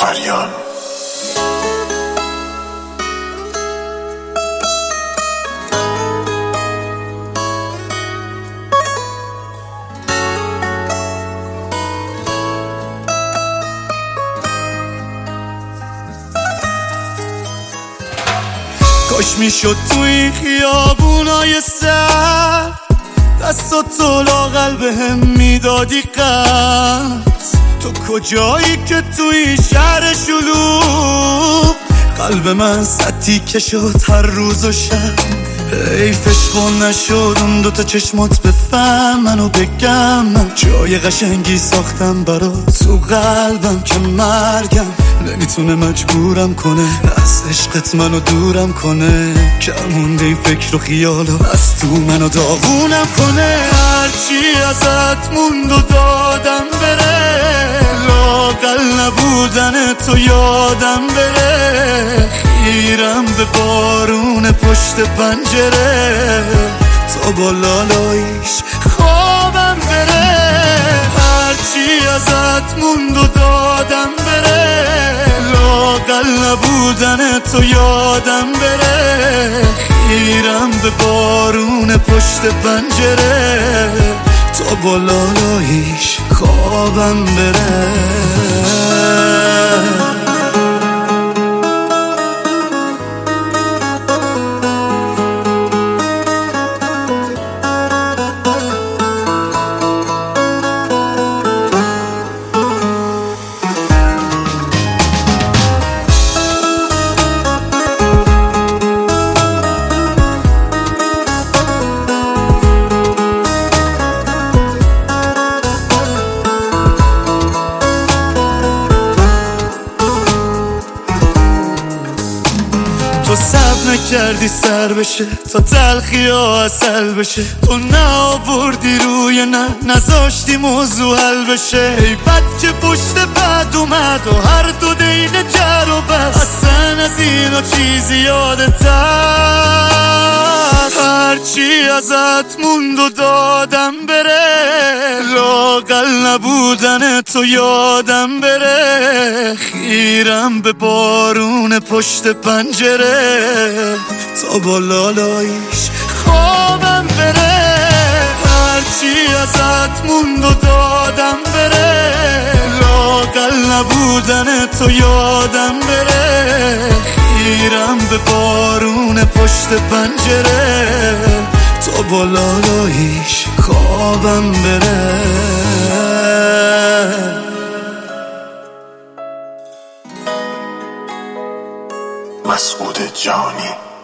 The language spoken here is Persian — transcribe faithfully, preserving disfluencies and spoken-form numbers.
فریان. کاش میشد تو این خیابونای سر دستاتو لاغل بهم میدادی قرض. تو کجایی که تو این شهر شلوغ قلب من سطی که شد هر روز و شب؟ حیفش خون نشد اون دوتا چشمات بفهمن و بگم من جای قشنگی ساختم برات تو قلبم که مرگم نمیتونه مجبورم کنه از عشقت منو دورم کنه. کمونده این فکر و خیالو از تو منو داغونم کنه. هرچی ازت موند و دادم بره لااقل نبودن تو یادم بره. خیرم به بارون پشت پنجره تا با لالاییش خوابم بره. هرچی ازت موند و دادم بره لااقل نبودن تو یادم بره. خیرم به بارون پشت پنجره تا با لالاییش خوابم بره. تو صبر نکردی سر بشه تا تلخی ها اصل بشه. تو نآوردی روی نه نذاشتی موضوع حل بشه. ای بد که پشت بد اومد و هر دو دین جر و بس اصلا از اینا چیزی یادت هست. هرچی ازت موند و دادم بره لااقل نبودن تو یادم بره. خیرم به بارون پشت پنجره تا با لالاییش خوابم بره. هرچی ازت موند و دادم بره لااقل نبودن تو یادم بره. خیرم به بارون پشت پنجره تا با لالاییش خوابم بره. مسعود جانی.